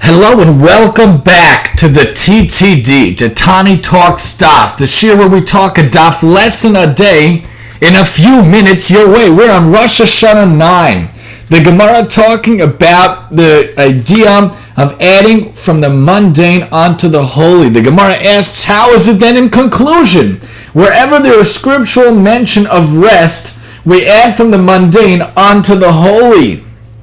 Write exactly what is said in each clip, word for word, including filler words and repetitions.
Hello and welcome back to the T T D, to Tani Talks Daf, the shir where we talk a daf lesson a day in a few minutes your way. We're on Rosh Hashanah nine. The Gemara talking about the idea of adding from the mundane onto the holy. The Gemara asks, how is it then in conclusion? Wherever there is scriptural mention of rest, we add from the mundane onto the holy.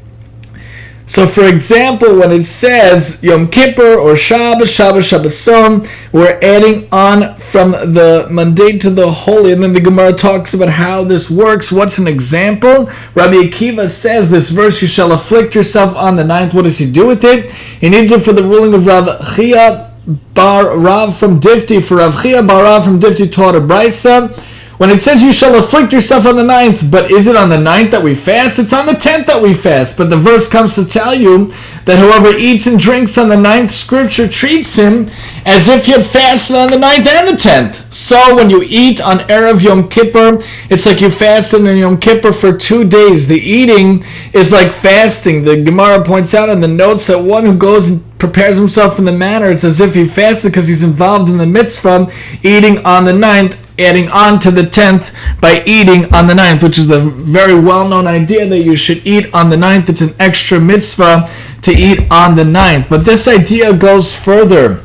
So, for example, when it says Yom Kippur or Shabbos, Shabbos, Shabboson, we're adding on from the mundane to the holy. And then the Gemara talks about how this works. What's an example? Rabbi Akiva says this verse, you shall afflict yourself on the ninth. What does he do with it? He needs it for the ruling of Rav Chia bar Rav from Difti. For Rav Chia bar Rav from Difti taught a brisa. When it says you shall afflict yourself on the ninth, but is it on the ninth that we fast? It's on the tenth that we fast. But the verse comes to tell you that whoever eats and drinks on the ninth, Scripture treats him as if he had fasted on the ninth and the tenth. So when you eat on Erev Yom Kippur, it's like you fasted on Yom Kippur for two days. The eating is like fasting. The Gemara points out in the notes that one who goes and prepares himself in the manner, it's as if he fasted because he's involved in the mitzvah, eating on the ninth, adding on to the tenth by eating on the ninth, which is the very well-known idea that you should eat on the ninth. It's an extra mitzvah to eat on the ninth. But this idea goes further.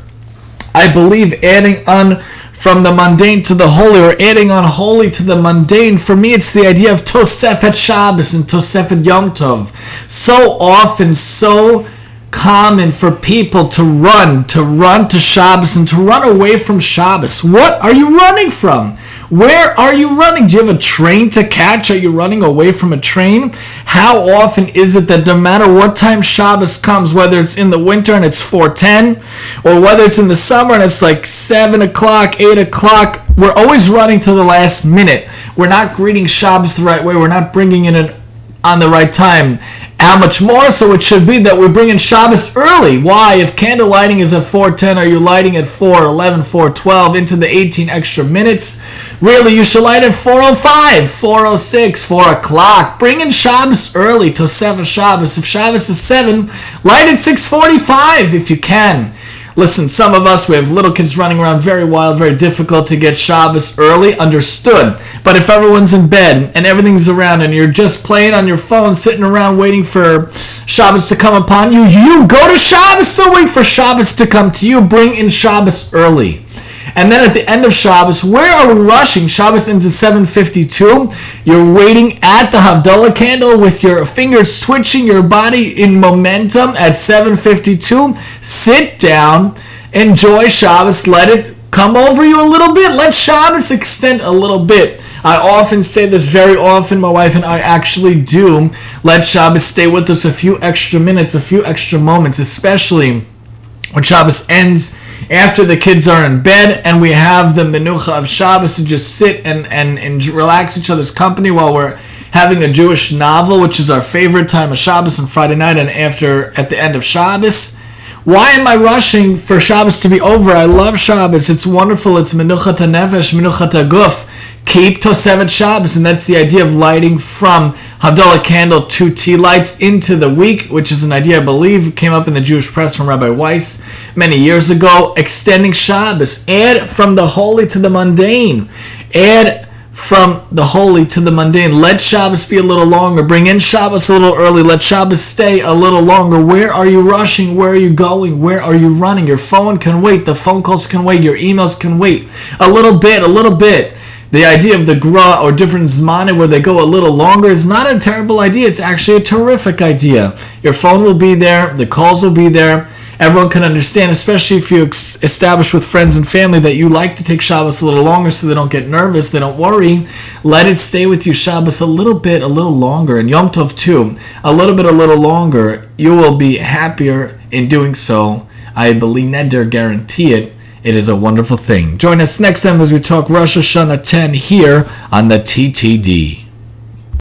I believe adding on from the mundane to the holy, or adding on holy to the mundane, for me it's the idea of Tosefet Shabbos and Tosefet Yom Tov. So often, so common for people to run, to run to Shabbos and to run away from Shabbos. What are you running from? Where are you running? Do you have a train to catch? Are you running away from a train? How often is it that no matter what time Shabbos comes, whether it's in the winter and it's four ten, or whether it's in the summer and it's like seven o'clock, eight o'clock, we're always running to the last minute. We're not greeting Shabbos the right way. We're not bringing it in on the right time. How much more so it should be that we bring in Shabbos early. Why? If candle lighting is at four ten, are you lighting at four eleven, four twelve, into the eighteen extra minutes? Really, you should light at four oh five, four oh six, four o'clock. Bring in Shabbos early to seven Shabbos. If Shabbos is seven, light at six forty-five if you can. Listen, some of us, we have little kids running around, very wild, very difficult to get Shabbos early, understood. But if everyone's in bed and everything's around and you're just playing on your phone, sitting around waiting for Shabbos to come upon you, you go to Shabbos, so wait for Shabbos to come to you. Bring in Shabbos early. And then at the end of Shabbos, where are we rushing? Shabbos into seven fifty-two. You're waiting at the Havdalah candle with your fingers twitching, your body in momentum at seven fifty-two. Sit down, enjoy Shabbos, let it come over you a little bit. Let Shabbos extend a little bit. I often say this very often. My wife and I actually do let Shabbos stay with us a few extra minutes, a few extra moments, especially when Shabbos ends, after the kids are in bed and we have the menucha of Shabbos to just sit and, and, and relax each other's company while we're having a Jewish novel, which is our favorite time of Shabbos on Friday night and after at the end of Shabbos. Why am I rushing for Shabbos to be over? I love Shabbos. It's wonderful. It's menuchat hanefesh, menuchat haguf. Keep Tosefet Shabbos, and that's the idea of lighting from Havdalah candle to tea lights into the week, which is an idea I believe came up in the Jewish press from Rabbi Weiss many years ago. Extending Shabbos. Add from the holy to the mundane. Add from the holy to the mundane. Let Shabbos be a little longer. Bring in Shabbos a little early. Let Shabbos stay a little longer. Where are you rushing? Where are you going? Where are you running? Your phone can wait. The phone calls can wait. Your emails can wait. A little bit, a little bit. The idea of the gra or different zmane where they go a little longer is not a terrible idea. It's actually a terrific idea. Your phone will be there. The calls will be there. Everyone can understand, especially if you ex- establish with friends and family that you like to take Shabbos a little longer so they don't get nervous, they don't worry. Let it stay with you Shabbos a little bit, a little longer. And Yom Tov too, a little bit, a little longer. You will be happier in doing so. I believe neder, guarantee it. It is a wonderful thing. Join us next time as we talk Rosh Hashanah ten here on the T T D.